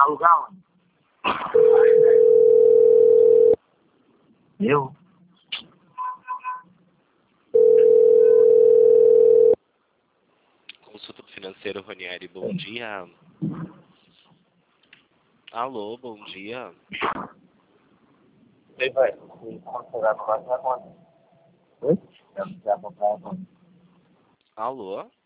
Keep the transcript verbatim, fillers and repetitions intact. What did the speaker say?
alugar onde? Eu? Consulta financeiro Ranieri, bom dia. Alô, bom dia. Você vai, quando você vai comprar, você vai quanto? Oi? Eu já comprar quanto? Alô?